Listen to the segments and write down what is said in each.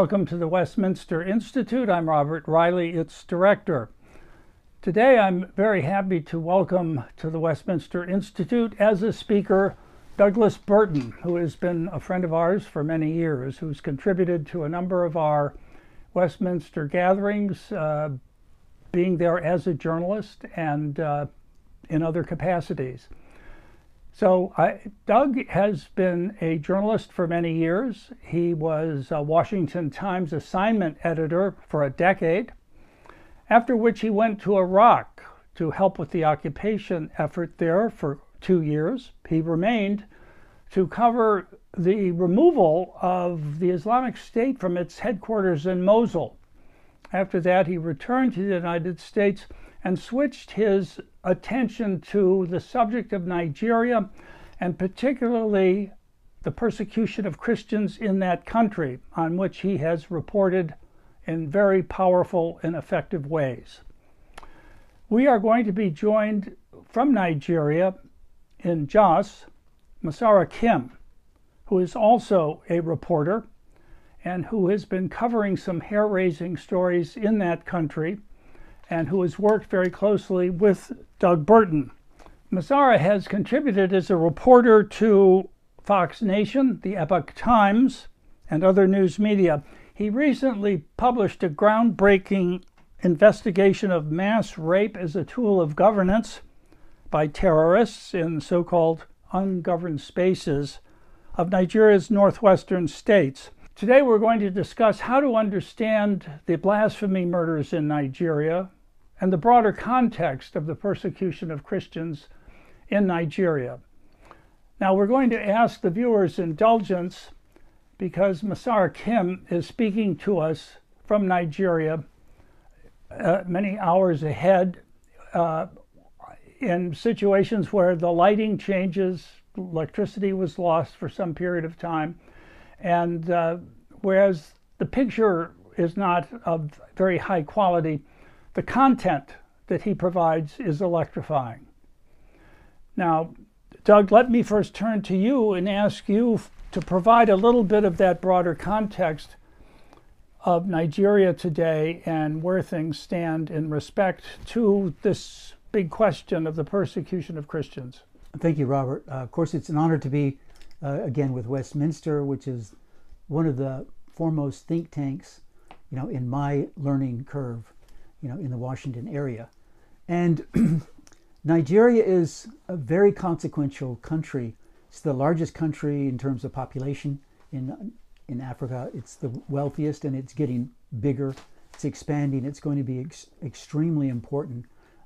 welcome to the Westminster Institute. I'm Robert Riley, its director. Today I'm very happy to welcome to the Westminster Institute as a speaker Douglas Burton, who has been a friend of ours for many years, who's contributed to a number of our Westminster gatherings, being there as a journalist and in other capacities. So Doug has been a journalist for many years. He was a Washington Times assignment editor for a decade, after which he went to Iraq to help with the occupation effort there for 2 years. He remained to cover the removal of the Islamic State from its headquarters in Mosul. After that, he returned to the United States and switched his attention to the subject of Nigeria, and particularly the persecution of Christians in that country, on which he has reported in very powerful and effective ways. We are going to be joined from Nigeria in Jos, Masara Kim, who is also a reporter and who has been covering some hair-raising stories in that country, and who has worked very closely with Doug Burton. Masara has contributed as a reporter to Fox Nation, the Epoch Times, and other news media. He recently published a groundbreaking investigation of mass rape as a tool of governance by terrorists in so-called ungoverned spaces of Nigeria's northwestern states. Today we're going to discuss how to understand the blasphemy murders in Nigeria and the broader context of the persecution of Christians in Nigeria. Now, we're going to ask the viewers' indulgence because Masara Kim is speaking to us from Nigeria many hours ahead in situations where the lighting changes, electricity was lost for some period of time, and whereas the picture is not of very high quality, the content that he provides is electrifying. Now, Doug, let me first turn to you and ask you to provide a little bit of that broader context of Nigeria today and where things stand in respect to this big question of the persecution of Christians. Thank you, Robert. Of course, it's an honor to be again with Westminster, which is one of the foremost think tanks, in my learning curve, in the Washington area. And Nigeria is a very consequential country. It's the largest country in terms of population in Africa. It's the wealthiest, and it's getting bigger. It's expanding. It's going to be extremely important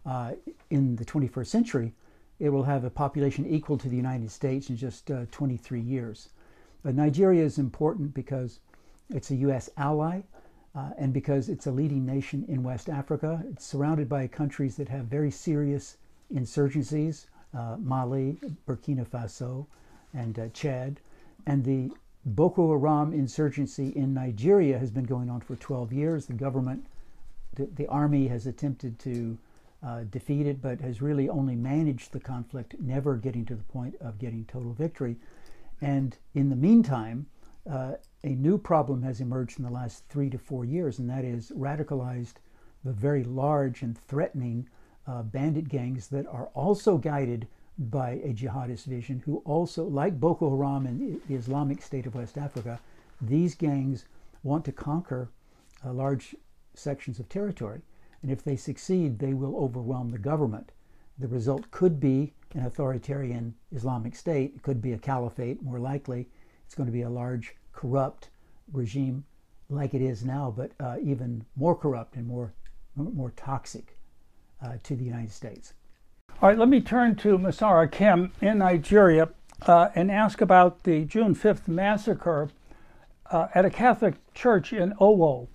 in the 21st century. It will have a population equal to the United States in just 23 years. But Nigeria is important because it's a U.S. ally, and because it's a leading nation in West Africa. It's surrounded by countries that have very serious insurgencies, Mali, Burkina Faso, and Chad. And the Boko Haram insurgency in Nigeria has been going on for 12 years. The government, the army has attempted to defeat it, but has really only managed the conflict, never getting to the point of getting total victory. And in the meantime, a new problem has emerged in the last 3 to 4 years, and that is radicalized, the very large and threatening bandit gangs that are also guided by a jihadist vision, who also, like Boko Haram and the Islamic State of West Africa, these gangs want to conquer large sections of territory. And if they succeed, they will overwhelm the government. The result could be an authoritarian Islamic State. It could be a caliphate, more likely. It's going to be a large, corrupt regime like it is now, but even more corrupt and more toxic to the United States. All right, let me turn to Masara Kim in Nigeria and ask about the June 5th massacre at a Catholic church in Owo.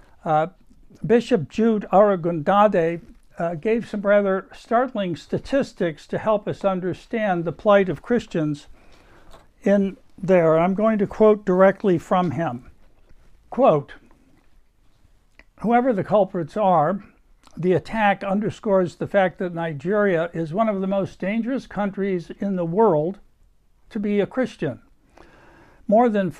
Bishop Jude Aragundade gave some rather startling statistics to help us understand the plight of Christians in there. I'm going to quote directly from him. Quote, "Whoever the culprits are, the attack underscores the fact that Nigeria is one of the most dangerous countries in the world to be a Christian. More than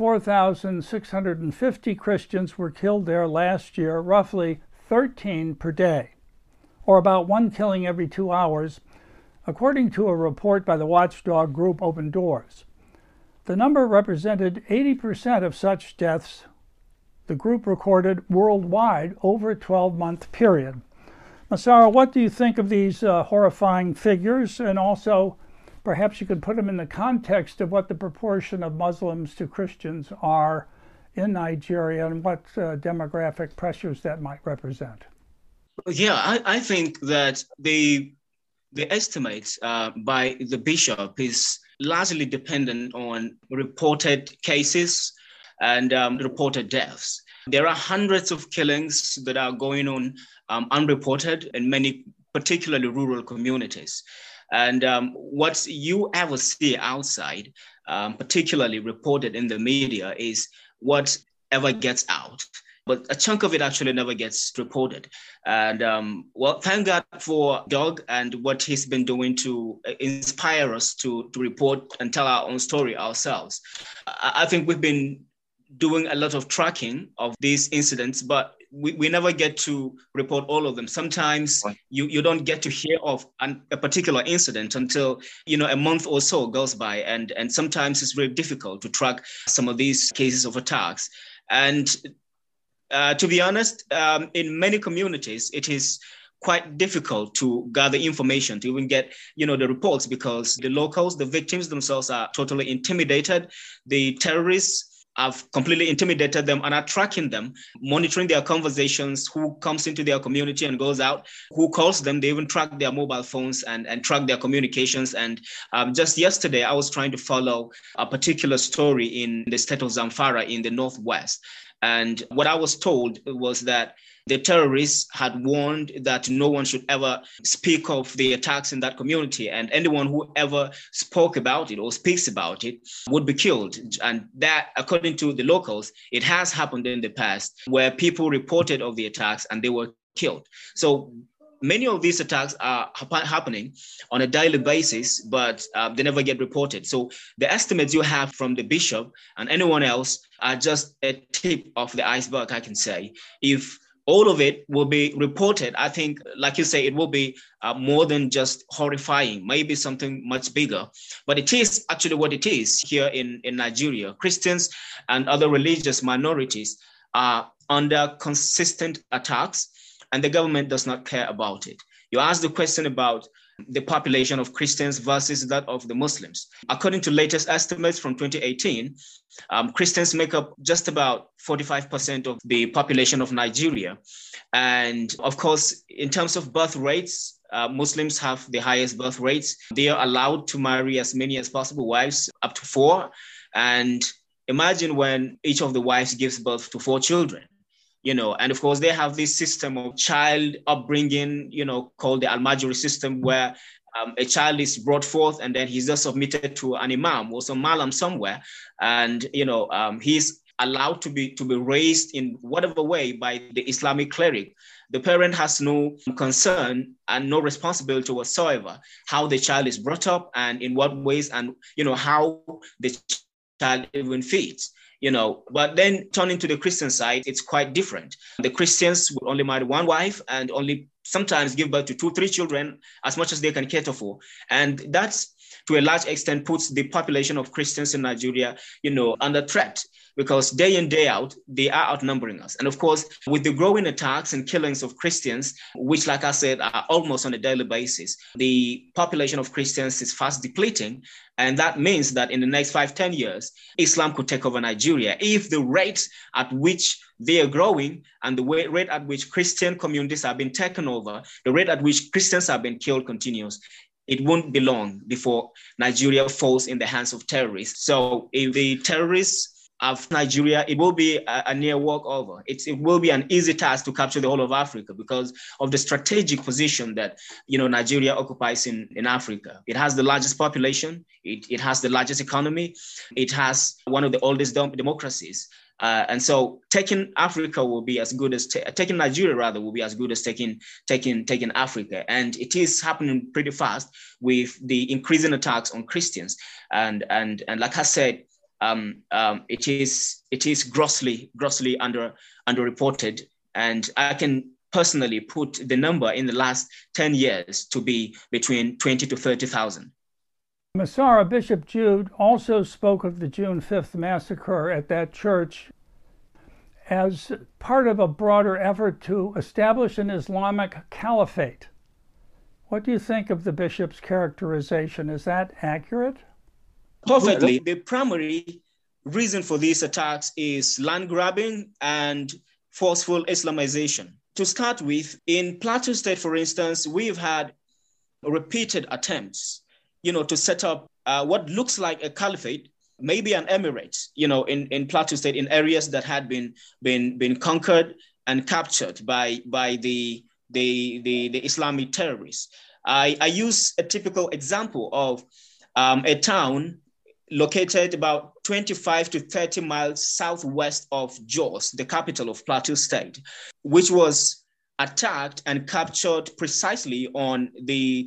4,650 Christians were killed there last year, roughly 13 per day, or about one killing every 2 hours, according to a report by the watchdog group Open Doors. The number represented 80% of such deaths the group recorded worldwide over a 12-month period. Massaro, what do you think of these horrifying figures? And also, perhaps you could put them in the context of what the proportion of Muslims to Christians are in Nigeria and what demographic pressures that might represent. Yeah, I think that the estimates by the bishop is largely dependent on reported cases and reported deaths. There are hundreds of killings that are going on unreported in many, particularly rural communities. And what you ever see outside, particularly reported in the media, is whatever gets out. But a chunk of it actually never gets reported. And well, thank God for Doug and what he's been doing to inspire us to report and tell our own story ourselves. I think we've been doing a lot of tracking of these incidents, but we never get to report all of them. Sometimes you don't get to hear of a particular incident until a month or so goes by, and sometimes it's very difficult to track some of these cases of attacks. And to be honest, in many communities, it is quite difficult to gather information, to even get the reports, because the locals, the victims themselves, are totally intimidated. The terrorists have completely intimidated them and are tracking them, monitoring their conversations, who comes into their community and goes out, who calls them. They even track their mobile phones and track their communications. And just yesterday, I was trying to follow a particular story in the state of Zamfara in the Northwest. And what I was told was that the terrorists had warned that no one should ever speak of the attacks in that community, and anyone who ever spoke about it or speaks about it would be killed. And that, according to the locals, it has happened in the past where people reported of the attacks and they were killed. So many of these attacks are happening on a daily basis, but they never get reported. So the estimates you have from the bishop and anyone else are just a tip of the iceberg, I can say. If all of it will be reported, I think, like you say, it will be more than just horrifying, maybe something much bigger. But it is actually what it is here in Nigeria. Christians and other religious minorities are under consistent attacks, and the government does not care about it. You asked the question about the population of Christians versus that of the Muslims. According to latest estimates from 2018, Christians make up just about 45% of the population of Nigeria. And of course, in terms of birth rates, Muslims have the highest birth rates. They are allowed to marry as many as possible wives, up to 4. And imagine when each of the wives gives birth to 4 children. And of course, they have this system of child upbringing, called the Al-Majuri system, where a child is brought forth and then he's just submitted to an imam or some malam somewhere. And, he's allowed to be raised in whatever way by the Islamic cleric. The parent has no concern and no responsibility whatsoever how the child is brought up and in what ways and, how the child even feeds. But then turning to the Christian side, it's quite different. The Christians will only marry one wife and only sometimes give birth to 2-3 children, as much as they can cater for. And that's, to a large extent, puts the population of Christians in Nigeria, under threat, because day in, day out, they are outnumbering us. And of course, with the growing attacks and killings of Christians, which, like I said, are almost on a daily basis, the population of Christians is fast depleting. And that means that in the next 5-10 years, Islam could take over Nigeria if the rate at which they are growing and the rate at which Christian communities have been taken over, the rate at which Christians have been killed continues. It won't be long before Nigeria falls in the hands of terrorists. So if the terrorists of Nigeria, it will be a near walkover. It will be an easy task to capture the whole of Africa because of the strategic position that Nigeria occupies in Africa. It has the largest population. It has the largest economy. It has one of the oldest democracies. And so taking Africa will be as good as taking Nigeria will be as good as taking Africa. And it is happening pretty fast with the increasing attacks on Christians. And like I said, it is grossly underreported, and I can personally put the number in the last 10 years to be between 20 to 30,000. Massara, Bishop Jude also spoke of the June 5th massacre at that church as part of a broader effort to establish an Islamic caliphate. What do you think of the bishop's characterization? Is that accurate? Perfectly. The primary reason for these attacks is land grabbing and forceful Islamization. To start with, in Plateau State, for instance, we've had repeated attempts, to set up what looks like a caliphate, maybe an emirate, in Plateau State, in areas that had been conquered and captured by the Islamic terrorists. I use a typical example of a town located about 25 to 30 miles southwest of Jos, the capital of Plateau State, which was attacked and captured precisely on the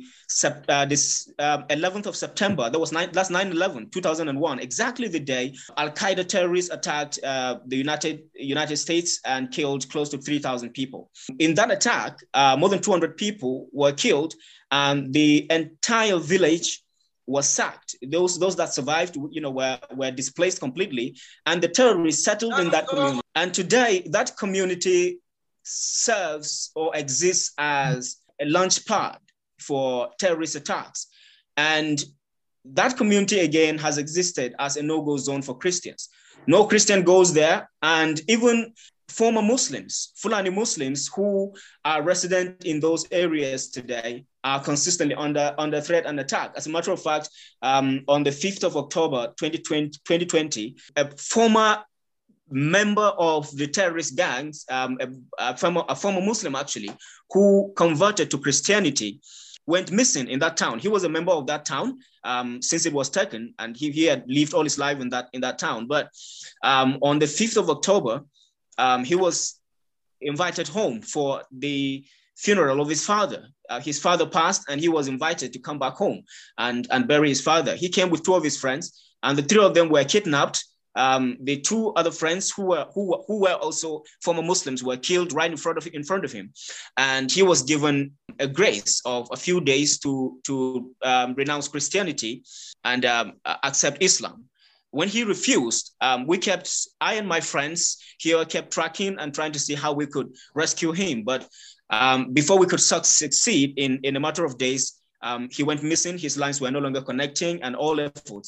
11th of September. That's 9/11, 2001, exactly the day Al-Qaeda terrorists attacked the United States and killed close to 3,000 people. In that attack, more than 200 people were killed, and the entire village was sacked. Those that survived, were displaced completely, and the terrorists settled in that community. And today, that community serves or exists as a launch pad for terrorist attacks. And that community, again, has existed as a no-go zone for Christians. No Christian goes there, and even former Muslims, Fulani Muslims who are resident in those areas today are consistently under threat and attack. As a matter of fact, on the 5th of October, 2020, a former member of the terrorist gangs, a former Muslim actually, who converted to Christianity, went missing in that town. He was a member of that town since it was taken, and he had lived all his life in that town. But on the 5th of October, he was invited home for the funeral of his father. His father passed, and he was invited to come back home and bury his father. He came with two of his friends, and the three of them were kidnapped. The two other friends who were also former Muslims were killed right in front of him, and he was given a grace of a few days to renounce Christianity and accept Islam. When he refused, I and my friends here kept tracking and trying to see how we could rescue him. But before we could succeed, in a matter of days, he went missing. His lines were no longer connecting, and all efforts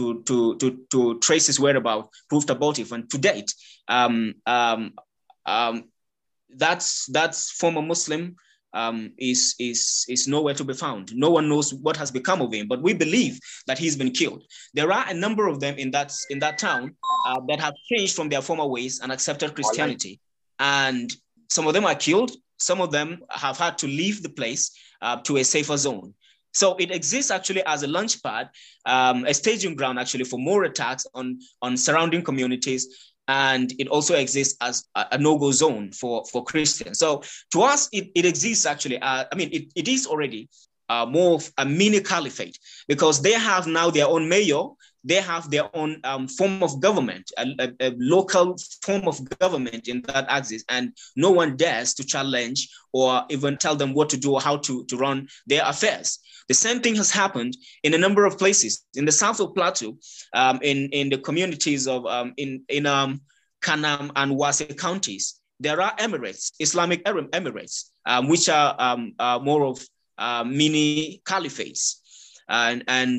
to trace his whereabouts proved abortive. And to date, that's former Muslim is nowhere to be found. No one knows what has become of him, but we believe that he's been killed. There are a number of them in that town that have changed from their former ways and accepted Christianity, and some of them are killed. Some of them have had to leave the place to a safer zone. So it exists actually as a launch pad, a staging ground actually for more attacks on surrounding communities. And it also exists as a no-go zone for Christians. So to us, it exists actually. It is already more of a mini caliphate, because they have now their own mayor. They have their own form of government, a local form of government in that axis, and no one dares to challenge or even tell them what to do or how to run their affairs. The same thing has happened in a number of places in the south of Plateau, in the communities of in Kanam and Wase counties. There are emirates, Islamic emirates, which are more of mini caliphates, and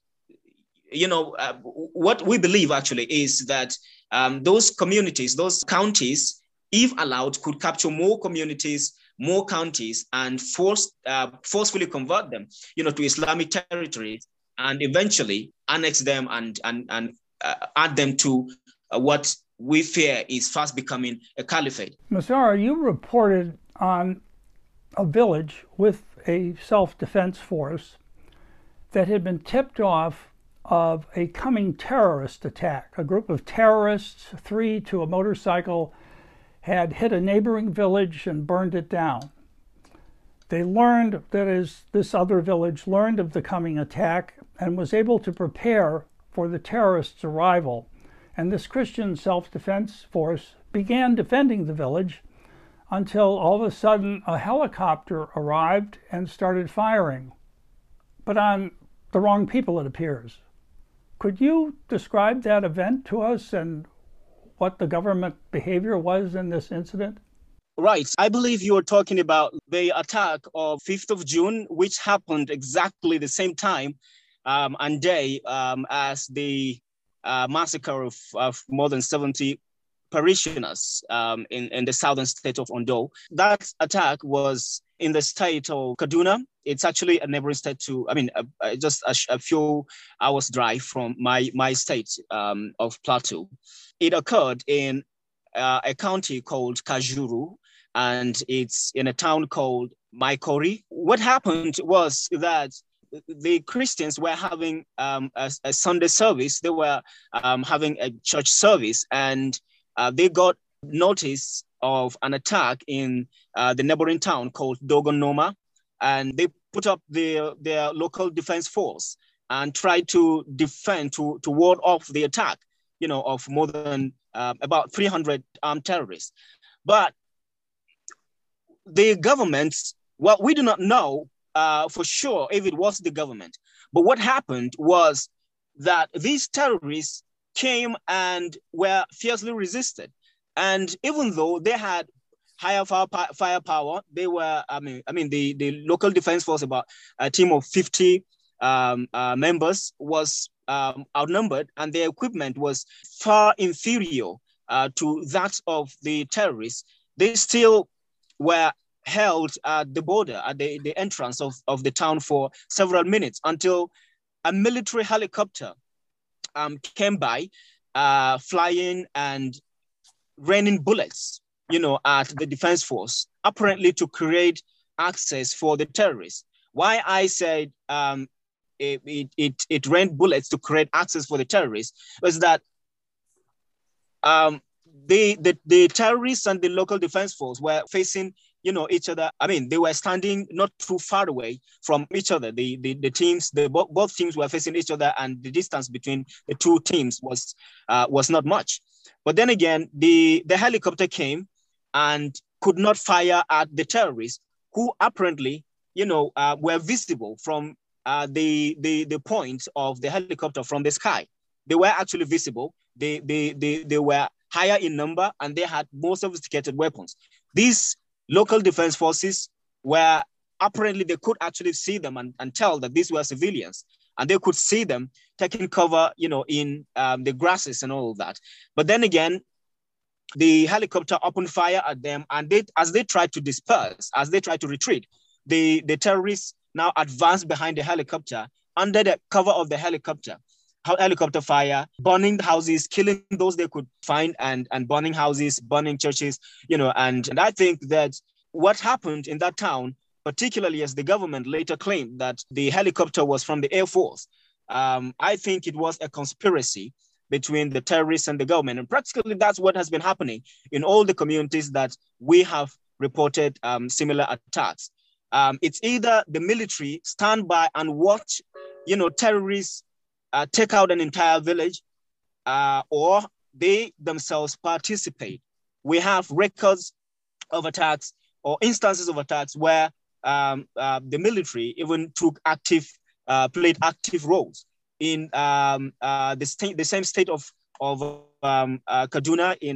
what we believe actually is that those communities, those counties, if allowed, could capture more communities, more counties, and forcefully convert them, to Islamic territories, and eventually annex them and add them to what we fear is fast becoming a caliphate. Massara, you reported on a village with a self-defense force that had been tipped off of a coming terrorist attack. A group of terrorists, 3 to a motorcycle, had hit a neighboring village and burned it down. They learned, that is, this other village learned of the coming attack and was able to prepare for the terrorists' arrival. and this Christian self-defense force began defending the village until all of a sudden a helicopter arrived and started firing, but on the wrong people, it appears. Could you describe that event to us and what the government behavior was in this incident? Right. I believe you are talking about the attack of 5th of June, which happened exactly the same time and day as the massacre of more than 70 parishioners in the southern state of Ondo. That attack was in the state of Kaduna. It's actually a neighboring state to, just a few hours drive from my state of Plateau. It occurred in a county called Kajuru, and it's in a town called Maikori. What happened was that the Christians were having a Sunday service. They were having a church service, and they got notice of an attack in the neighboring town called Dogonoma, and they put up their local defense force and tried to defend, to ward off the attack, of more than about 300 armed terrorists. But the government, well, we do not know for sure if it was the government, but what happened was that these terrorists came and were fiercely resisted. And even though they had higher firepower, they were, the local defense force, about a team of 50 members, was outnumbered, and their equipment was far inferior to that of the terrorists. They still were held at the border, at the entrance of the town for several minutes until a military helicopter came by, flying and raining bullets, at the defense force, apparently to create access for the terrorists. Why I said it rained bullets to create access for the terrorists was that the terrorists and the local defense force were facing, each other. They were standing not too far away from each other. The teams, both teams were facing each other, and the distance between the two teams was not much. But then again, the helicopter came and could not fire at the terrorists, who apparently, were visible from the point of the helicopter from the sky. They were actually visible. They were higher in number, and they had more sophisticated weapons. These local defense forces were apparently, they could actually see them and tell that these were civilians, and they could see them taking cover, in the grasses and all of that. But then again, the helicopter opened fire at them, and as they tried to disperse, as they tried to retreat, the terrorists now advanced behind the helicopter under the cover of the helicopter fire, burning houses, killing those they could find, and burning houses, burning churches, and I think that what happened in that town, particularly as the government later claimed that the helicopter was from the Air Force, I think it was a conspiracy between the terrorists and the government. And practically that's what has been happening in all the communities that we have reported similar attacks. It's either the military stand by and watch, terrorists take out an entire village, or they themselves participate. We have records of attacks or instances of attacks where the military even played active roles. In the same state of Kaduna,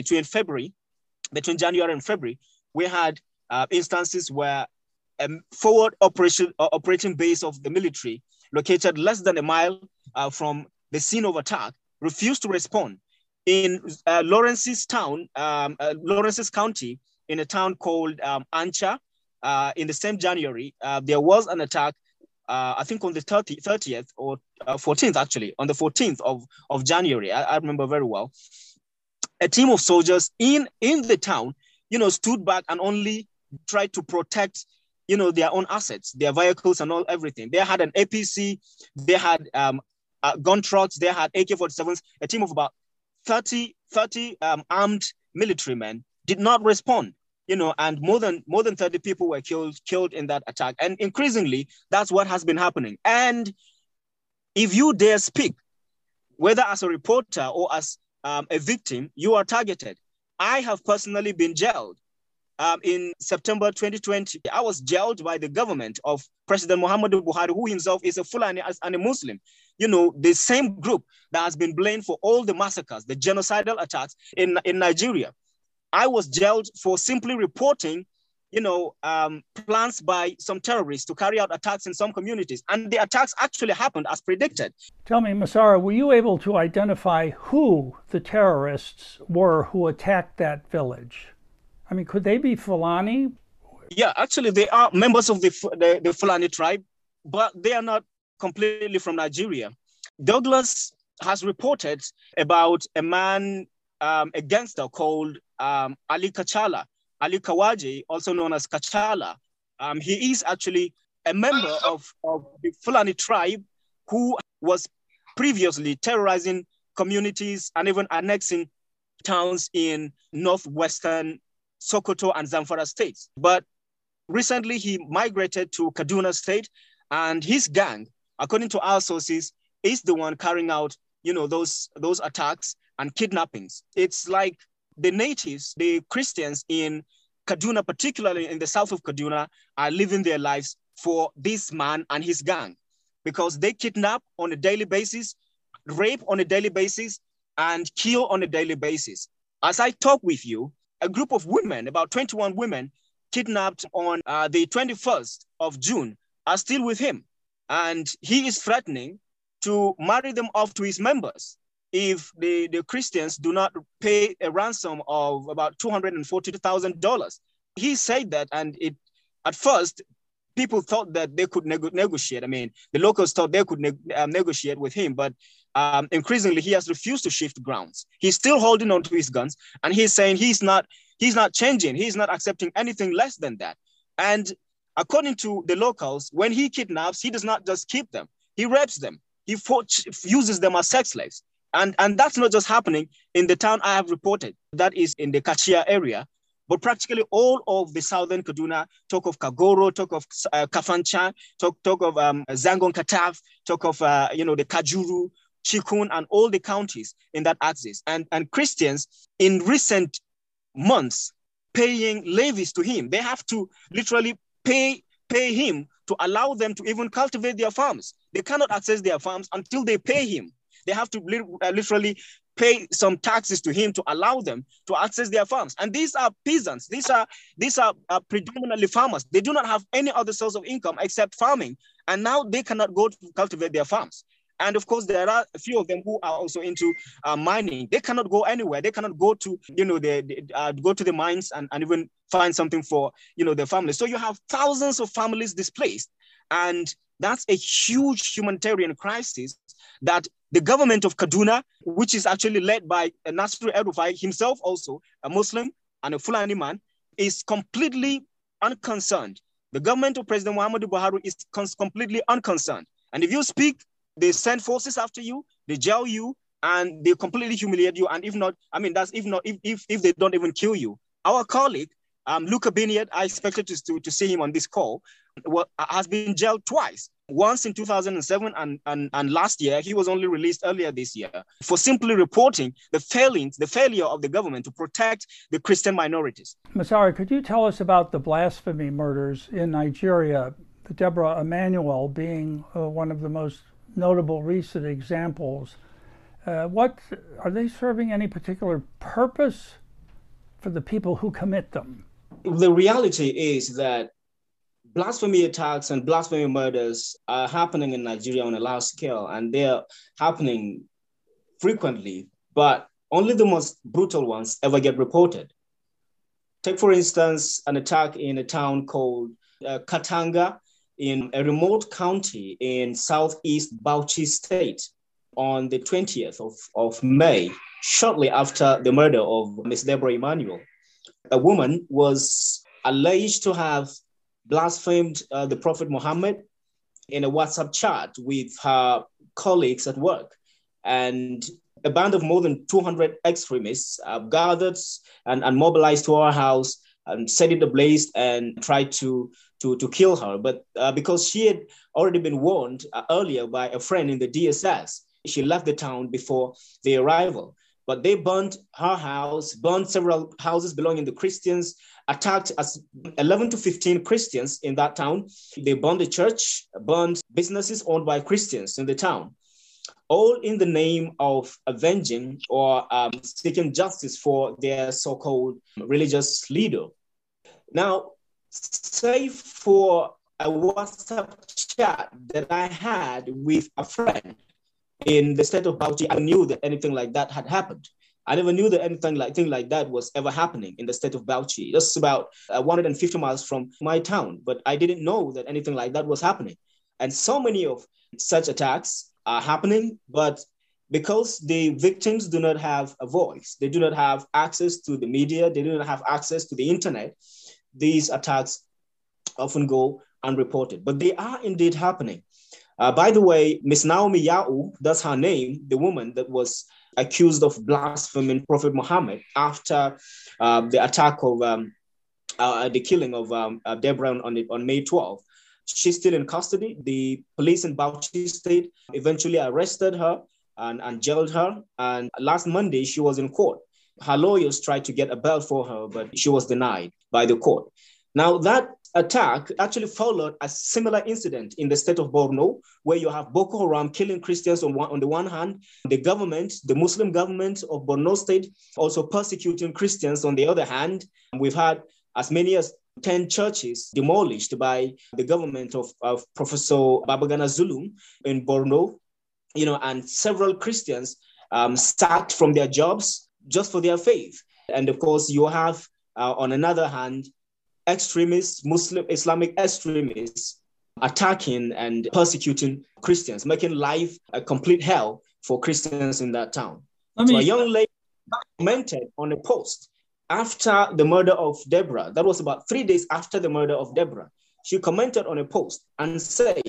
between January and February, we had instances where a forward operating base of the military, located less than a mile from the scene of attack, refused to respond. In Lawrence's County, in a town called Ancha, in the same January, there was an attack, I think on the 30th or 14th, actually, on the 14th of January, I remember very well. A team of soldiers in the town, stood back and only tried to protect, their own assets, their vehicles and everything. They had an APC, they had gun trucks, they had AK-47s. A team of about 30 armed military men did not respond, and more than 30 people were killed in that attack. And increasingly, that's what has been happening. And if you dare speak, whether as a reporter or as a victim, you are targeted. I have personally been jailed. In September 2020, I was jailed by the government of President Muhammadu Buhari, who himself is a Fulani and a Muslim. You know, the same group that has been blamed for all the massacres, the genocidal attacks in Nigeria. I was jailed for simply reporting, plans by some terrorists to carry out attacks in some communities. And the attacks actually happened as predicted. Tell me, Masara, were you able to identify who the terrorists were who attacked that village? I mean, could they be Fulani? Yeah, actually, they are members of the Fulani tribe, but they are not completely from Nigeria. Douglas has reported about a man, a gangster called Ali Kachala, Ali Kawaji, also known as Kachala. He is actually a member of the Fulani tribe who was previously terrorizing communities and even annexing towns in northwestern Sokoto and Zamfara states. But recently he migrated to Kaduna State, and his gang, according to our sources, is the one carrying out, those attacks and kidnappings. It's like the natives, the Christians in Kaduna, particularly in the south of Kaduna, are living their lives for this man and his gang, because they kidnap on a daily basis, rape on a daily basis, and kill on a daily basis. As I talk with you, a group of women, about 21 women, kidnapped on the 21st of June, are still with him. And he is threatening to marry them off to his members if the Christians do not pay a ransom of about $240,000. He said that, and at first, people thought that they could negotiate. I mean, the locals thought they could negotiate with him, but increasingly he has refused to shift grounds. He's still holding on to his guns, and he's saying he's not changing. He's not accepting anything less than that. And according to the locals, when he kidnaps, he does not just keep them. He rapes them. He uses them as sex slaves. And that's not just happening in the town I have reported, that is in the Kachia area, but practically all of the southern Kaduna, talk of Kagoro, talk of Kafanchan, talk of Zangon Kataf, talk of, the Kajuru, Chikun, and all the counties in that axis. And Christians in recent months paying levies to him. They have to literally pay him to allow them to even cultivate their farms. They cannot access their farms until they pay him. They have to literally pay some taxes to him to allow them to access their farms. And these are peasants. These are predominantly farmers. They do not have any other source of income except farming. And now they cannot go to cultivate their farms. And of course, there are a few of them who are also into mining. They cannot go anywhere. They cannot go to, go to the mines and even find something for, their families. So you have thousands of families displaced. And that's a huge humanitarian crisis that the government of Kaduna, which is actually led by Nasir El-Rufai, himself also a Muslim and a Fulani man, is completely unconcerned. The government of President Muhammadu Buhari is completely unconcerned. And if you speak, they send forces after you, they jail you, and they completely humiliate you. And if they don't even kill you. Our colleague, Luka Biniat, I expected to see him on this call, has been jailed twice. Once in 2007 and last year. He was only released earlier this year for simply reporting the failure of the government to protect the Christian minorities. Masara, could you tell us about the blasphemy murders in Nigeria, the Deborah Emanuel being one of the most notable recent examples? What are they serving any particular purpose for the people who commit them? The reality is that blasphemy attacks and blasphemy murders are happening in Nigeria on a large scale, and they're happening frequently, but only the most brutal ones ever get reported. Take, for instance, an attack in a town called Katanga in a remote county in southeast Bauchi State on the 20th of May, shortly after the murder of Ms. Deborah Emanuel. A woman was alleged to have blasphemed the Prophet Muhammad in a WhatsApp chat with her colleagues at work. And a band of more than 200 extremists gathered and mobilized to her house and set it ablaze and tried to kill her. But because she had already been warned earlier by a friend in the DSS, she left the town before the arrival. but they burned her house, burned several houses belonging to Christians, attacked as 11 to 15 Christians in that town. They burned the church, burned businesses owned by Christians in the town, all in the name of avenging or seeking justice for their so-called religious leader. Now, save for a WhatsApp chat that I had with a friend in the state of Bauchi, I knew that anything like that had happened. I never knew that anything like that was ever happening in the state of Bauchi. Just about 150 miles from my town, but I didn't know that anything like that was happening. And so many of such attacks are happening, but because the victims do not have a voice, they do not have access to the media, they do not have access to the internet, these attacks often go unreported, but they are indeed happening. By the way, Miss Naomi Yau, that's her name, the woman that was accused of blaspheming Prophet Muhammad after the attack of the killing of Deborah on May 12th. She's still in custody. The police in Bauchi State eventually arrested her and jailed her. And last Monday, she was in court. Her lawyers tried to get a bail for her, but she was denied by the court. Now, that attack actually followed a similar incident in the state of Borno, where you have Boko Haram killing Christians on the one hand, the government, the Muslim government of Borno State, also persecuting Christians on the other hand. We've had as many as 10 churches demolished by the government of Professor Babagana Zulum in Borno, and several Christians sacked from their jobs just for their faith. And of course, you have, on another hand, extremists, Muslim Islamic extremists, attacking and persecuting Christians, making life a complete hell for Christians in that town. So a young lady commented on a post after the murder of Deborah. That was about 3 days after the murder of Deborah. She commented on a post and said,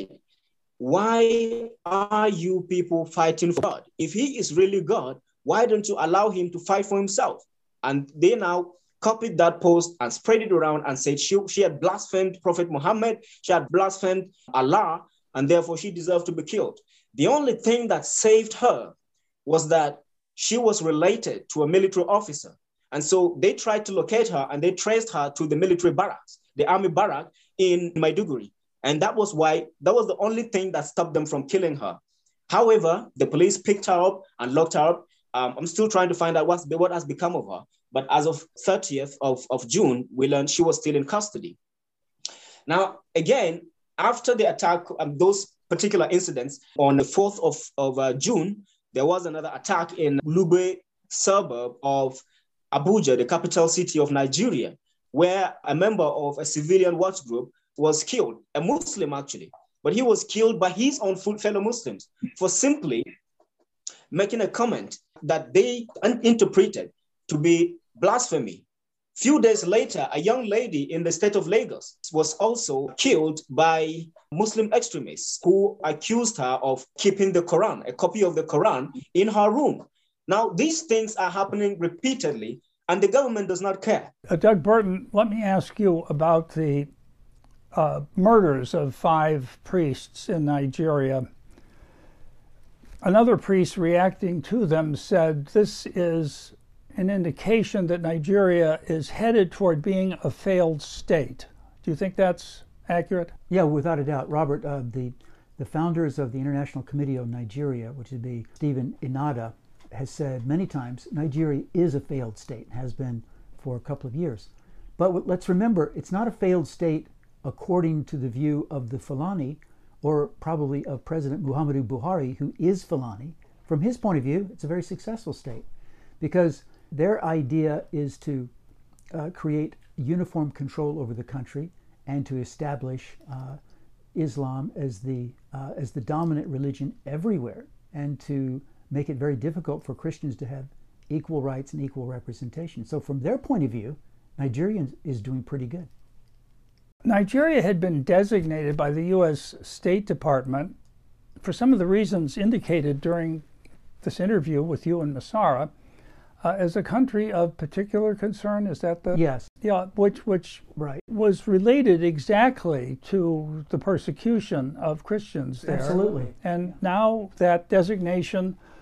"Why are you people fighting for God? If he is really God, why don't you allow him to fight for himself?" And they now copied that post and spread it around and said she had blasphemed Prophet Muhammad, she had blasphemed Allah, and therefore she deserved to be killed. The only thing that saved her was that she was related to a military officer. And so they tried to locate her and they traced her to the military barracks, the army barrack in Maiduguri. And that was the only thing that stopped them from killing her. However, the police picked her up and locked her up. I'm still trying to find out what has become of her. But as of 30th of June, we learned she was still in custody. Now, again, after the attack, those particular incidents, on the 4th of June, there was another attack in Lube suburb of Abuja, the capital city of Nigeria, where a member of a civilian watch group was killed, a Muslim actually, but he was killed by his own fellow Muslims for simply making a comment that they interpreted to be blasphemy. Few days later, a young lady in the state of Lagos was also killed by Muslim extremists who accused her of keeping the Quran, a copy of the Quran, in her room. Now, these things are happening repeatedly, and the government does not care. Doug Burton, let me ask you about the murders of 5 priests in Nigeria. Another priest reacting to them said this is an indication that Nigeria is headed toward being a failed state. Do you think that's accurate? Yeah, without a doubt. Robert, the founders of the International Committee on Nigeria, which would be Stephen Inada, has said many times Nigeria is a failed state, has been for a couple of years. But let's remember, it's not a failed state according to the view of the Fulani, or probably of President Muhammadu Buhari, who is Fulani. From his point of view, it's a very successful state, because their idea is to create uniform control over the country and to establish Islam as the dominant religion everywhere, and to make it very difficult for Christians to have equal rights and equal representation. So from their point of view, Nigeria is doing pretty good. Nigeria had been designated by the U.S. State Department, for some of the reasons indicated during this interview with you and Masara, as a country of particular concern. Is that the... Yes. Yeah, which right. was related exactly to the persecution of Christians there. Absolutely. And now that designation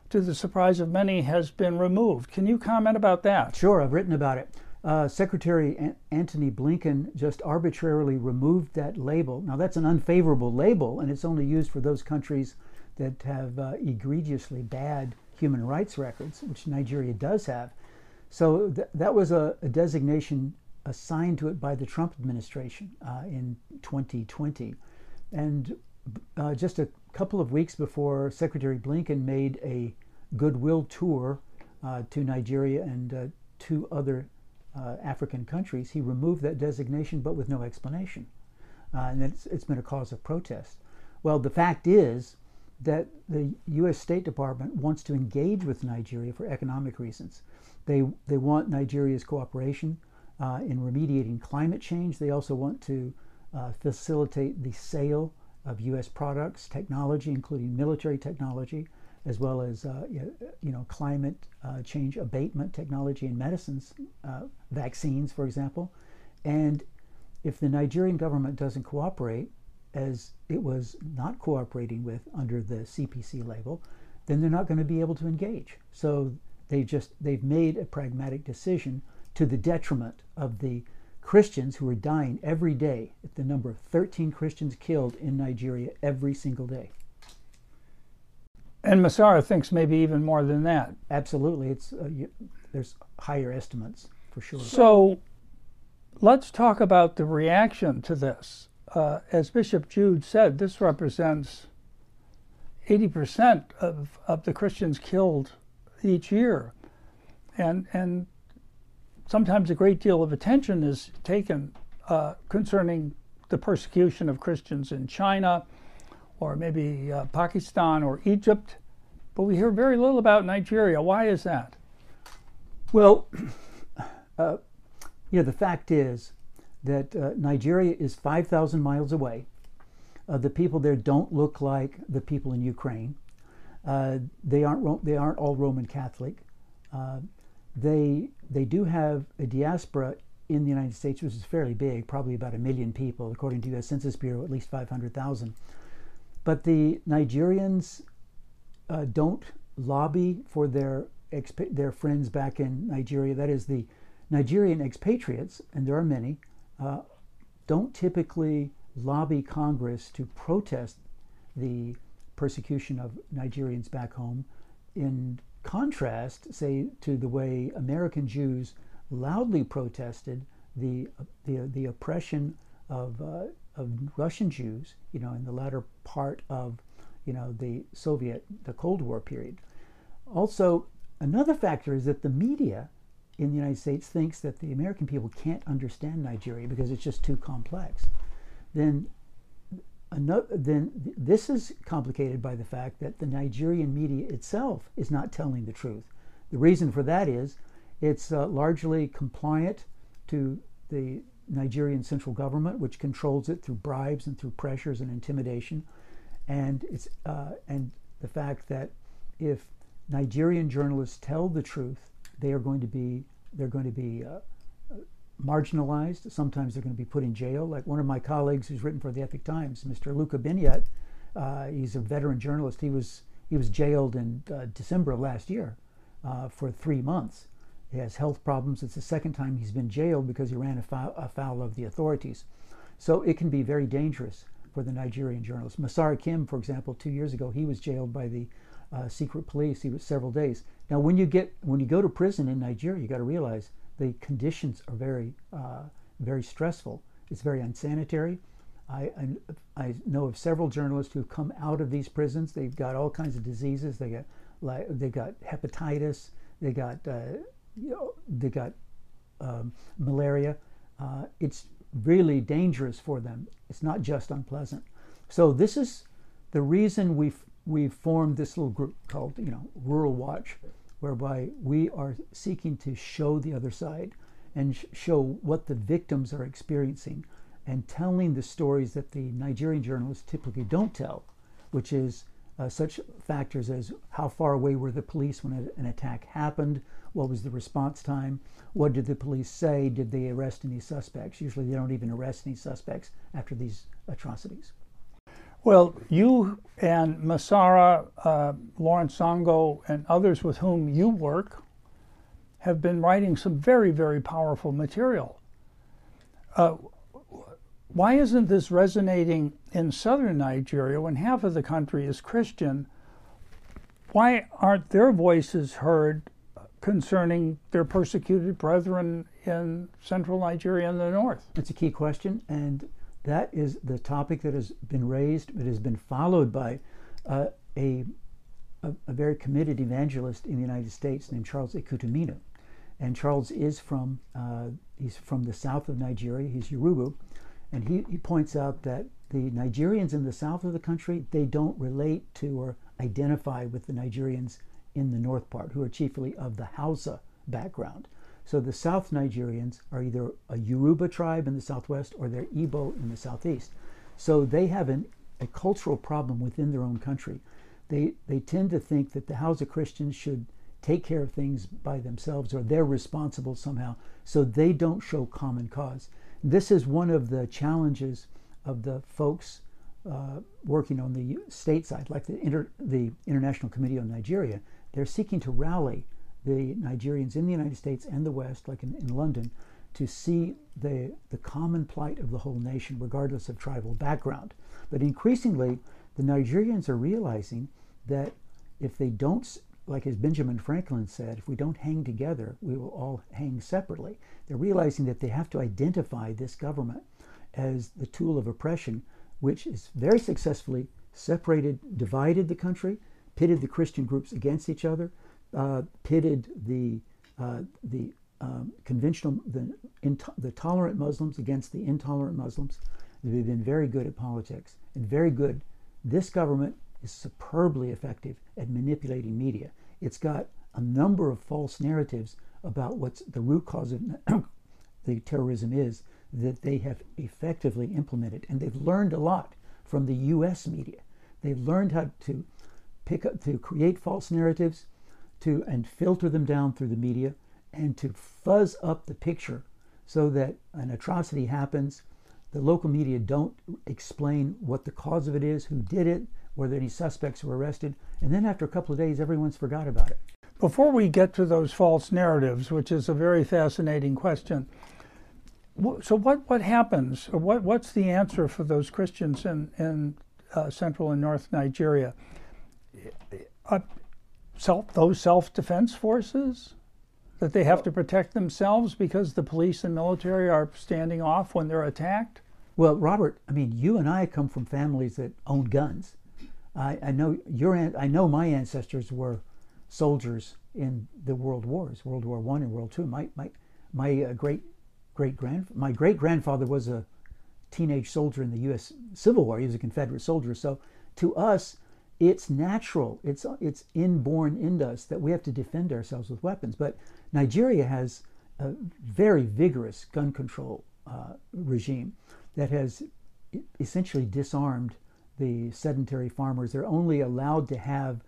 to the surprise of many, has been removed. Can you comment about that? Sure, I've written about it. Secretary Antony Blinken just arbitrarily removed that label. Now, that's an unfavorable label, and it's only used for those countries that have egregiously bad human rights records, which Nigeria does have. So that was a designation assigned to it by the Trump administration in 2020. And just a couple of weeks before, Secretary Blinken made a goodwill tour to Nigeria and 2 other African countries, he removed that designation, but with no explanation. And it's been a cause of protest. Well, the fact is that the U.S. State Department wants to engage with Nigeria for economic reasons. They want Nigeria's cooperation in remediating climate change. They also want to facilitate the sale of U.S. products, technology, including military technology, as well as climate change abatement technology and medicines, vaccines, for example. And if the Nigerian government doesn't cooperate, as it was not cooperating with under the CPC label, then they're not going to be able to engage. So they've made a pragmatic decision to the detriment of the Christians who are dying every day, at the number of 13 Christians killed in Nigeria every single day. And Massara thinks maybe even more than that. Absolutely. There's higher estimates, for sure. So let's talk about the reaction to this. As Bishop Jude said, this represents 80% of the Christians killed each year. And sometimes a great deal of attention is taken concerning the persecution of Christians in China, or maybe Pakistan or Egypt, but we hear very little about Nigeria. Why is that? Well, the fact is that Nigeria is 5,000 miles away. The people there don't look like the people in Ukraine. They aren't all Roman Catholic. They do have a diaspora in the United States, which is fairly big, probably about 1 million people, according to U.S. Census Bureau, at least 500,000. But the Nigerians don't lobby for their friends back in Nigeria. That is, the Nigerian expatriates, and there are many, don't typically lobby Congress to protest the persecution of Nigerians back home. In contrast, say, to the way American Jews loudly protested the oppression of Russian Jews, in the latter part of, the Cold War period. Also, another factor is that the media in the United States thinks that the American people can't understand Nigeria because it's just too complex. Then this is complicated by the fact that the Nigerian media itself is not telling the truth. The reason for that is it's largely compliant to the Nigerian central government, which controls it through bribes and through pressures and intimidation, and the fact that if Nigerian journalists tell the truth, they're going to be marginalized. Sometimes they're going to be put in jail. Like one of my colleagues who's written for the Epoch Times, Mr. Luca Binyat, he's a veteran journalist. He was jailed in December of last year for 3 months. He has health problems. It's the second time he's been jailed because he ran afoul of the authorities. So it can be very dangerous for the Nigerian journalists. Masari Kim, for example, 2 years ago, he was jailed by the secret police. He was several days. Now, when you go to prison in Nigeria, you got to realize the conditions are very, very stressful. It's very unsanitary. I know of several journalists who've come out of these prisons. They've got all kinds of diseases. They got hepatitis. They got malaria. It's really dangerous for them. It's not just unpleasant. So this is the reason we've formed this little group called Rural Watch, whereby we are seeking to show the other side and show what the victims are experiencing, and telling the stories that the Nigerian journalists typically don't tell, which is such factors as how far away were the police when an attack happened, what was the response time, what did the police say, did they arrest any suspects? Usually they don't even arrest any suspects after these atrocities. Well, you and Massara, Lawrence Songo, and others with whom you work have been writing some very, very powerful material. Why isn't this resonating in southern Nigeria when half of the country is Christian? Why aren't their voices heard concerning their persecuted brethren in central Nigeria and the north? That's a key question, and that is the topic that has been raised. It has been followed by a very committed evangelist in the United States named Charles Ekutuminu. And Charles is he's from the south of Nigeria. He's Yoruba, and he points out that the Nigerians in the south of the country, they don't relate to or identify with the Nigerians in the north part, who are chiefly of the Hausa background. So the South Nigerians are either a Yoruba tribe in the southwest or they're Igbo in the southeast. So they have a cultural problem within their own country. They tend to think that the Hausa Christians should take care of things by themselves, or they're responsible somehow, so they don't show common cause. This is one of the challenges of the folks working on the state side, like the International Committee on Nigeria. They're seeking to rally the Nigerians in the United States and the West, like in London, to see the common plight of the whole nation, regardless of tribal background. But increasingly, the Nigerians are realizing that if they don't, like as Benjamin Franklin said, if we don't hang together, we will all hang separately. They're realizing that they have to identify this government as the tool of oppression, which is very successfully divided the country, pitted the Christian groups against each other, pitted the tolerant Muslims against the intolerant Muslims. They've been very good at politics and very good. This government is superbly effective at manipulating media. It's got a number of false narratives about what's the root cause of the terrorism is that they have effectively implemented. And they've learned a lot from the US media. They've learned how to create false narratives, and filter them down through the media, and to fuzz up the picture so that an atrocity happens. The local media don't explain what the cause of it is, who did it, whether any suspects were arrested, and then after a couple of days, everyone's forgot about it. Before we get to those false narratives, which is a very fascinating question, so what happens, or what's the answer for those Christians in central and north Nigeria? Those self-defense forces, that they have to protect themselves because the police and military are standing off when they're attacked? Well, Robert, I mean, you and I come from families that own guns. I know my ancestors were soldiers in the world wars, World War I and World II. My great grandfather was a teenage soldier in the U.S. Civil War. He was a Confederate soldier. So to us, it's natural. It's inborn in us that we have to defend ourselves with weapons. But Nigeria has a very vigorous gun control regime that has essentially disarmed the sedentary farmers. They're only allowed to have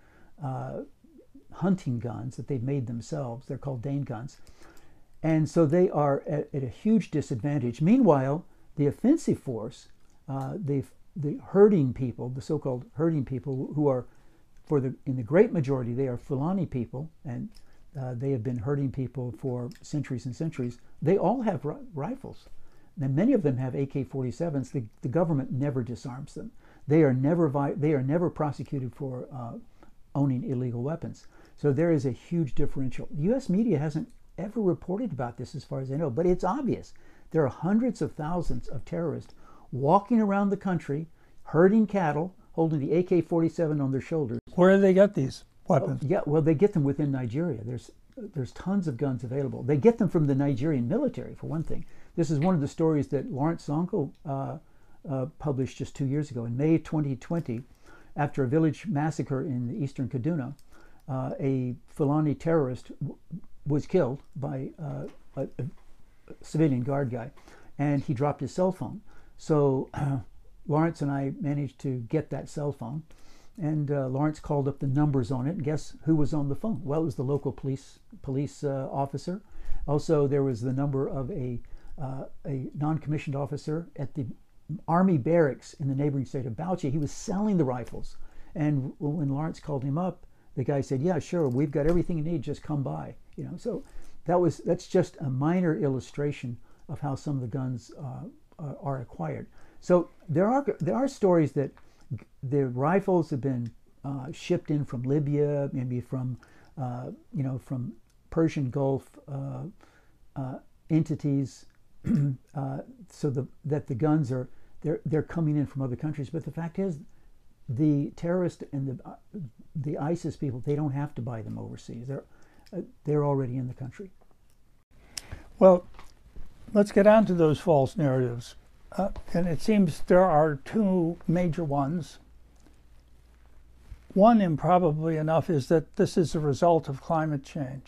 hunting guns that they've made themselves. They're called Dane guns. And so they are at a huge disadvantage. Meanwhile, the offensive force, the herding people, the so-called herding people, who are, in the great majority, they are Fulani people, and they have been herding people for centuries and centuries. They all have rifles. And many of them have AK-47s. The government never disarms them. They are never prosecuted for owning illegal weapons. So there is a huge differential. The U.S. media hasn't ever reported about this, as far as I know, but it's obvious. There are hundreds of thousands of terrorists walking around the country, herding cattle, holding the AK-47 on their shoulders. Where do they get these weapons? Yeah, well, they get them within Nigeria. There's tons of guns available. They get them from the Nigerian military, for one thing. This is one of the stories that Lawrence Sonko published just 2 years ago. In May 2020, after a village massacre in eastern Kaduna, a Fulani terrorist was killed by a civilian guard guy, and he dropped his cell phone. So Lawrence and I managed to get that cell phone, and Lawrence called up the numbers on it, and guess who was on the phone? Well, it was the local police officer. Also, there was the number of a non-commissioned officer at the army barracks in the neighboring state of Bauchi. He was selling the rifles. And when Lawrence called him up, the guy said, yeah, sure, we've got everything you need, just come by. So that's just a minor illustration of how some of the guns are acquired. So there are stories that the rifles have been shipped in from Libya, maybe from from Persian Gulf entities, so that the guns they're coming in from other countries. But the fact is, the terrorists and the ISIS people, they don't have to buy them overseas. They're already in the country. Well, let's get on to those false narratives. And it seems there are two major ones. One, improbably enough, is that this is a result of climate change.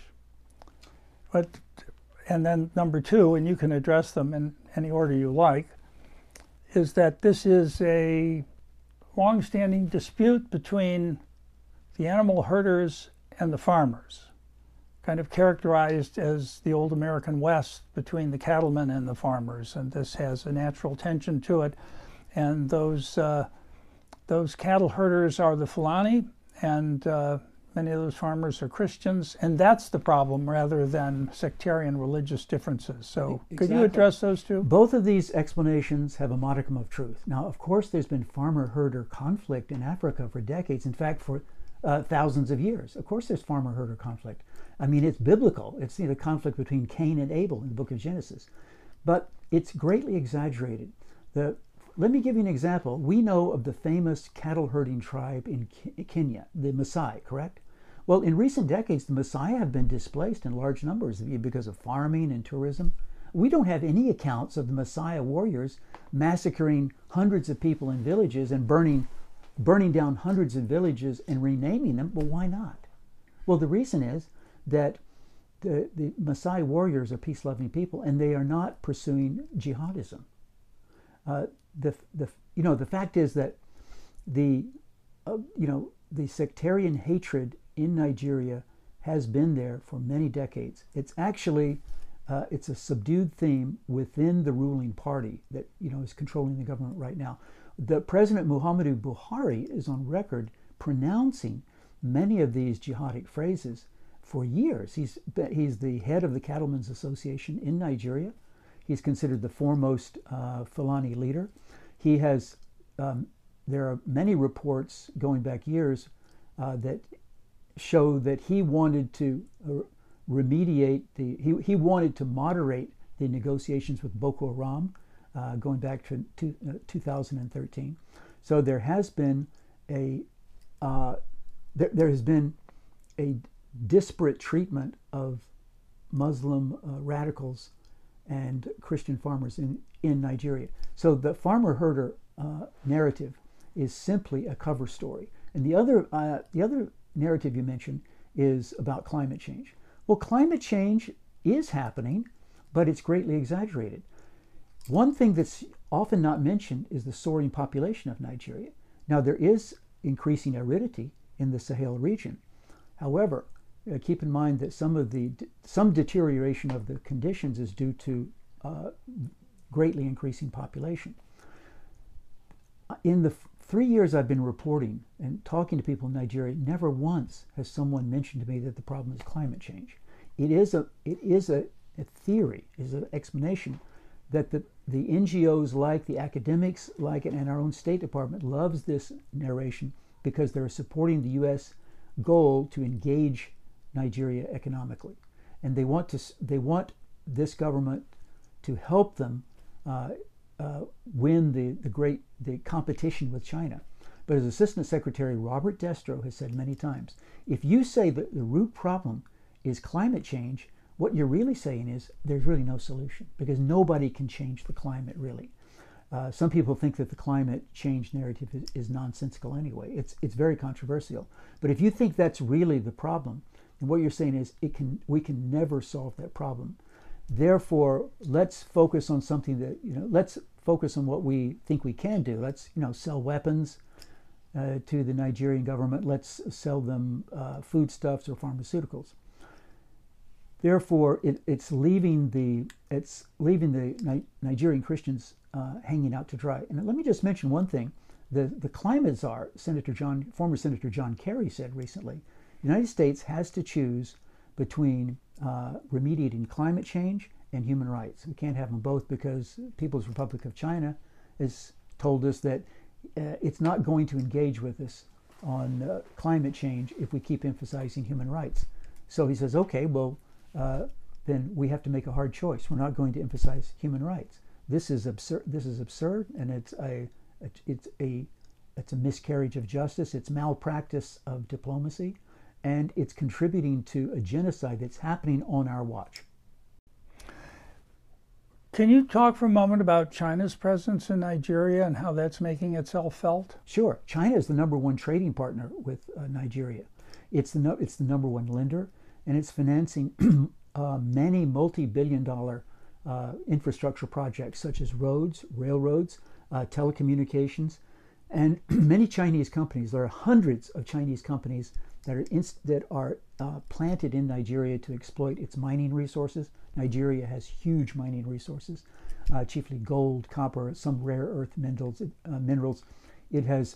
And then number two, and you can address them in any order you like, is that this is a long-standing dispute between the animal herders and the farmers, kind of characterized as the old American West between the cattlemen and the farmers, and this has a natural tension to it. And those cattle herders are the Fulani, and many of those farmers are Christians, and that's the problem rather than sectarian religious differences. So Exactly. Could you address those two? Both of these explanations have a modicum of truth. Now, of course, there's been farmer-herder conflict in Africa for decades. In fact, for thousands of years. Of course, there's farmer-herder conflict. I mean, it's biblical. It's the conflict between Cain and Abel in the book of Genesis. But it's greatly exaggerated. Let me give you an example. We know of the famous cattle herding tribe in Kenya, the Maasai, correct? Well, in recent decades, the Maasai have been displaced in large numbers because of farming and tourism. We don't have any accounts of the Maasai warriors massacring hundreds of people in villages and burning down hundreds of villages and renaming them. Well, why not? Well, the reason is that the Maasai warriors are peace-loving people, and they are not pursuing jihadism. The fact is that the sectarian hatred in Nigeria has been there for many decades. It's actually it's a subdued theme within the ruling party that is controlling the government right now. The President Muhammadu Buhari is on record pronouncing many of these jihadic phrases for years. He's the head of the Cattlemen's Association in Nigeria. He's considered the foremost Fulani leader. He has. There are many reports going back years that show that he wanted to remediate he wanted to moderate the negotiations with Boko Haram going back to 2013. So there has been there has been a disparate treatment of Muslim radicals and Christian farmers in Nigeria. So the farmer-herder narrative is simply a cover story. And the other narrative you mentioned is about climate change. Well, climate change is happening, but it's greatly exaggerated. One thing that's often not mentioned is the soaring population of Nigeria. Now, there is increasing aridity in the Sahel region. However, keep in mind that some deterioration of the conditions is due to greatly increasing population. In the 3 years I've been reporting and talking to people in Nigeria, never once has someone mentioned to me that the problem is climate change. It is a theory, is an explanation that the NGOs like, the academics like it, and our own State Department loves this narration because they're supporting the U.S. goal to engage Nigeria economically, and they want this government to help them win the competition with China. But as Assistant Secretary Robert Destro has said many times, if you say that the root problem is climate change, what you're really saying is there's really no solution, because nobody can change the climate, really. Some people think that the climate change narrative is nonsensical anyway. It's very controversial. But if you think that's really the problem, and what you're saying is we can never solve that problem. Therefore, let's focus on something that, let's focus on what we think we can do. Let's, sell weapons to the Nigerian government. Let's sell them foodstuffs or pharmaceuticals. Therefore, it's leaving the Nigerian Christians hanging out to dry. And let me just mention one thing: the climate czar, former Senator John Kerry, said recently, the United States has to choose between remediating climate change and human rights. We can't have them both, because People's Republic of China has told us that it's not going to engage with us on climate change if we keep emphasizing human rights. So he says, okay, well, then we have to make a hard choice. We're not going to emphasize human rights. This is absurd. This is absurd, and it's a miscarriage of justice. It's malpractice of diplomacy, and it's contributing to a genocide that's happening on our watch. Can you talk for a moment about China's presence in Nigeria and how that's making itself felt? Sure. China is the number one trading partner with Nigeria. It's the number one lender, and it's financing many multi-billion-dollar infrastructure projects such as roads, railroads, telecommunications, and many Chinese companies. There are hundreds of Chinese companies that are planted in Nigeria to exploit its mining resources. Nigeria has huge mining resources, chiefly gold, copper, some rare earth minerals. It has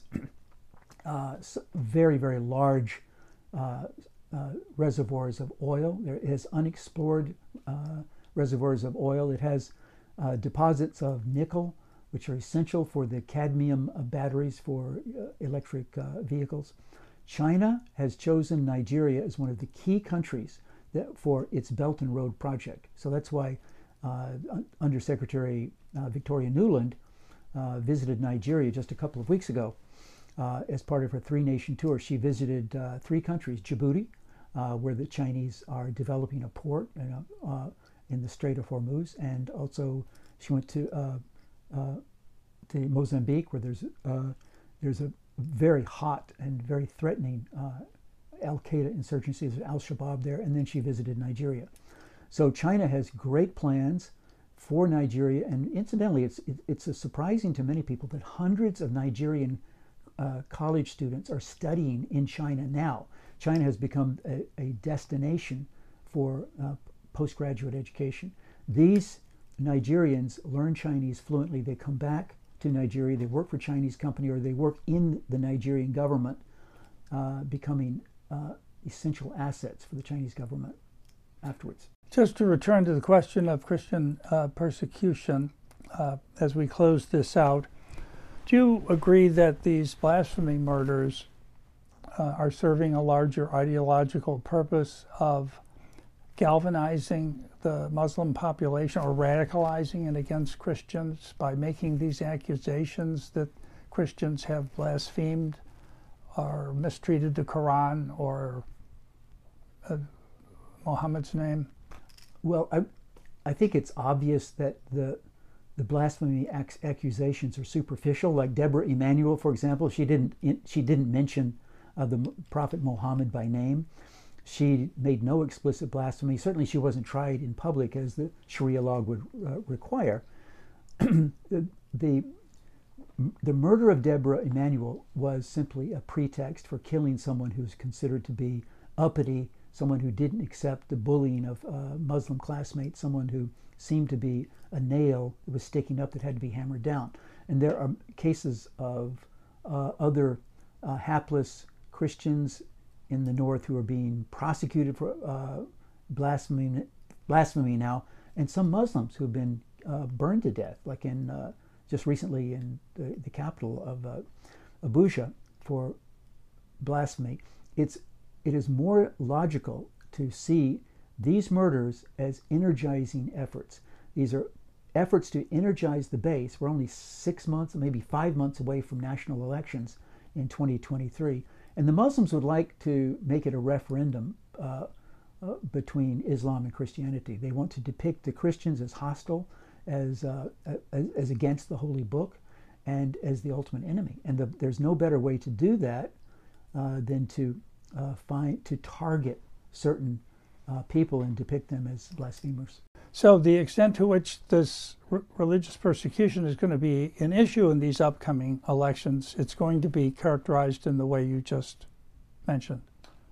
very, very large reservoirs of oil. It has unexplored reservoirs of oil. It has deposits of nickel, which are essential for the cadmium batteries for electric vehicles. China has chosen Nigeria as one of the key countries for its Belt and Road project. So that's why Undersecretary Victoria Nuland visited Nigeria just a couple of weeks ago as part of her three-nation tour. She visited three countries: Djibouti, where the Chinese are developing a port in the Strait of Hormuz, and also she went to Mozambique, where there's a very hot and very threatening Al-Qaeda insurgency. There's Al-Shabaab there, and then she visited Nigeria. So China has great plans for Nigeria, and incidentally, it's surprising to many people that hundreds of Nigerian college students are studying in China now. China has become a destination for postgraduate education. These Nigerians learn Chinese fluently. They come back to Nigeria, they work for Chinese company, or they work in the Nigerian government, becoming essential assets for the Chinese government afterwards. Just to return to the question of Christian persecution, as we close this out, do you agree that these blasphemy murders are serving a larger ideological purpose of galvanizing the Muslim population or radicalizing it against Christians by making these accusations that Christians have blasphemed or mistreated the Quran or Muhammad's name? Well, I think it's obvious that the blasphemy accusations are superficial. Like Deborah Emanuel, for example, she didn't mention the Prophet Muhammad by name. She made no explicit blasphemy. Certainly she wasn't tried in public as the Sharia law would require. The murder of Deborah Emanuel was simply a pretext for killing someone who's considered to be uppity, someone who didn't accept the bullying of Muslim classmates, someone who seemed to be a nail that was sticking up that had to be hammered down. And there are cases of other hapless Christians in the north who are being prosecuted for blasphemy now, and some Muslims who've been burned to death, like in just recently in the capital of Abuja for blasphemy. It is more logical to see these murders as energizing efforts. These are efforts to energize the base. We're only 6 months, maybe 5 months away from national elections in 2023. And the Muslims would like to make it a referendum between Islam and Christianity. They want to depict the Christians as hostile, as against the Holy Book, and as the ultimate enemy. And there's no better way to do that than to target certain people and depict them as blasphemers. So the extent to which this religious persecution is going to be an issue in these upcoming elections, it's going to be characterized in the way you just mentioned.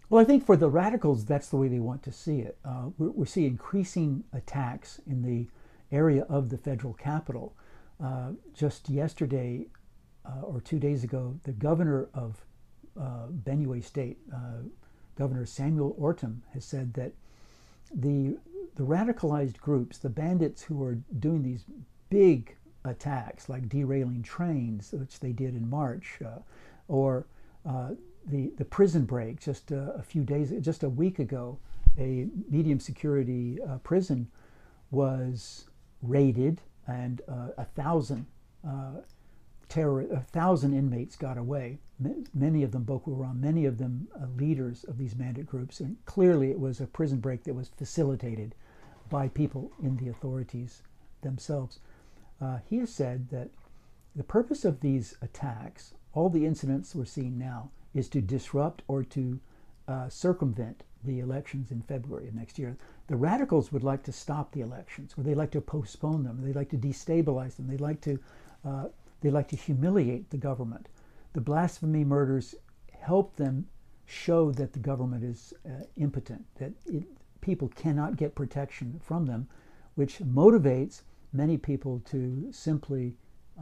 Well, I think for the radicals, that's the way they want to see it. We see increasing attacks in the area of the federal capital. Just yesterday or 2 days ago, the governor of Benue State, Governor Samuel Ortom, has said that the radicalized groups, the bandits who are doing these big attacks, like derailing trains, which they did in March, or the prison break just just a week ago, a medium security prison was raided, and 1,000 inmates got away. Many of them Boko Haram, many of them leaders of these bandit groups, and clearly it was a prison break that was facilitated by people in the authorities themselves. He has said that the purpose of these attacks, all the incidents we're seeing now, is to disrupt or to circumvent the elections in February of next year. The radicals would like to stop the elections, or they like to postpone them, they like to destabilize them, they like to humiliate the government. The blasphemy murders help them show that the government is impotent, that people cannot get protection from them, which motivates many people to simply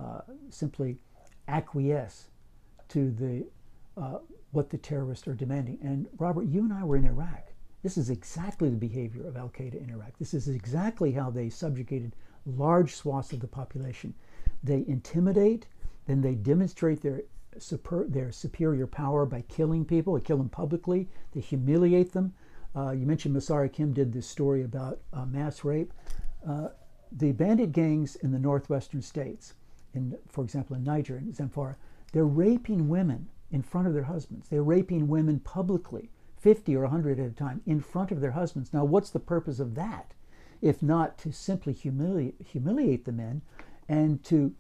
acquiesce to what the terrorists are demanding. And Robert, you and I were in Iraq. This is exactly the behavior of Al-Qaeda in Iraq. This is exactly how they subjugated large swaths of the population. They intimidate, then they demonstrate their superior power by killing people. They kill them publicly. They humiliate them. You mentioned Masara Kim did this story about mass rape. The bandit gangs in the northwestern states, for example, in Niger and Zamfara, they're raping women in front of their husbands. They're raping women publicly, 50 or 100 at a time, in front of their husbands. Now, what's the purpose of that, if not to simply humiliate the men and to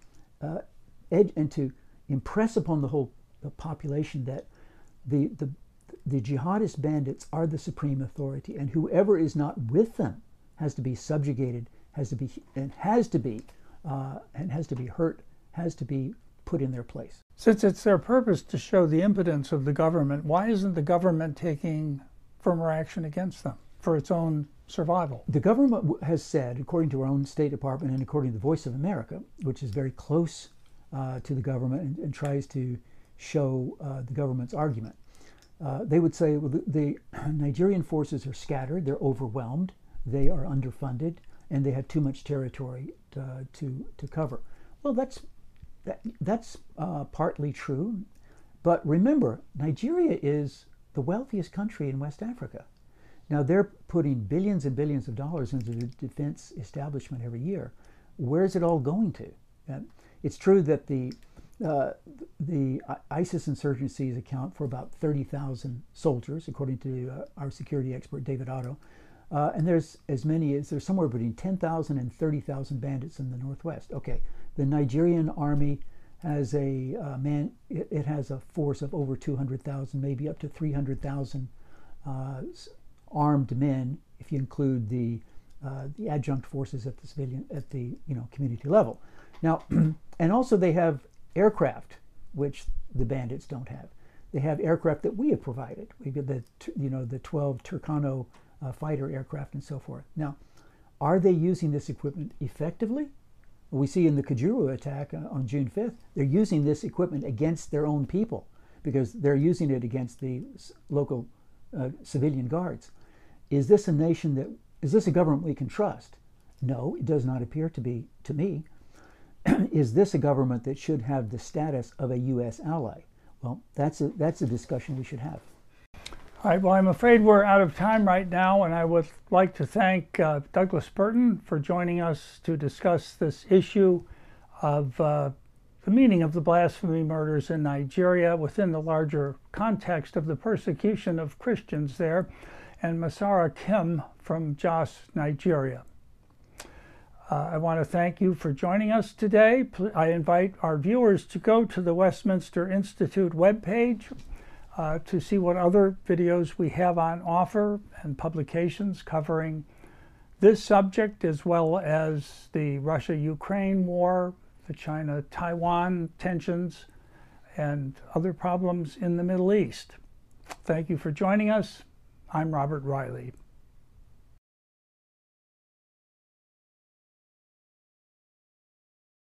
impress upon the whole population that the jihadist bandits are the supreme authority, and whoever is not with them has to be subjugated, has to be hurt, has to be put in their place. Since it's their purpose to show the impotence of the government, why isn't the government taking firmer action against them for its own survival? The government has said, according to our own State Department and according to the Voice of America, which is very close to the government and tries to show the government's argument, they would say, well, the Nigerian forces are scattered, they're overwhelmed, they are underfunded, and they have too much territory to cover. Well, that's partly true, but remember, Nigeria is the wealthiest country in West Africa. Now, they're putting billions and billions of dollars into the defense establishment every year. Where's it all going to? It's true that the ISIS insurgencies account for about 30,000 soldiers, according to our security expert, David Otto. And there's somewhere between 10,000 and 30,000 bandits in the Northwest. Okay, the Nigerian army has it has a force of over 200,000, maybe up to 300,000 armed men, if you include the adjunct forces at the community level. Now, and also they have aircraft, which the bandits don't have. They have aircraft that we have provided. We get the 12 Tucano fighter aircraft and so forth. Now, are they using this equipment effectively? We see in the Kajuru attack on June 5th, they're using this equipment against their own people because they're using it against the local civilian guards. Is this a government we can trust? No, it does not appear to be to me. Is this a government that should have the status of a U.S. ally? Well, that's a discussion we should have. All right, well, I'm afraid we're out of time right now, and I would like to thank Douglas Burton for joining us to discuss this issue of the meaning of the blasphemy murders in Nigeria within the larger context of the persecution of Christians there, and Masara Kim from Jos, Nigeria. I want to thank you for joining us today. I invite our viewers to go to the Westminster Institute webpage to see what other videos we have on offer and publications covering this subject, as well as the Russia-Ukraine war, the China-Taiwan tensions, and other problems in the Middle East. Thank you for joining us. I'm Robert Riley.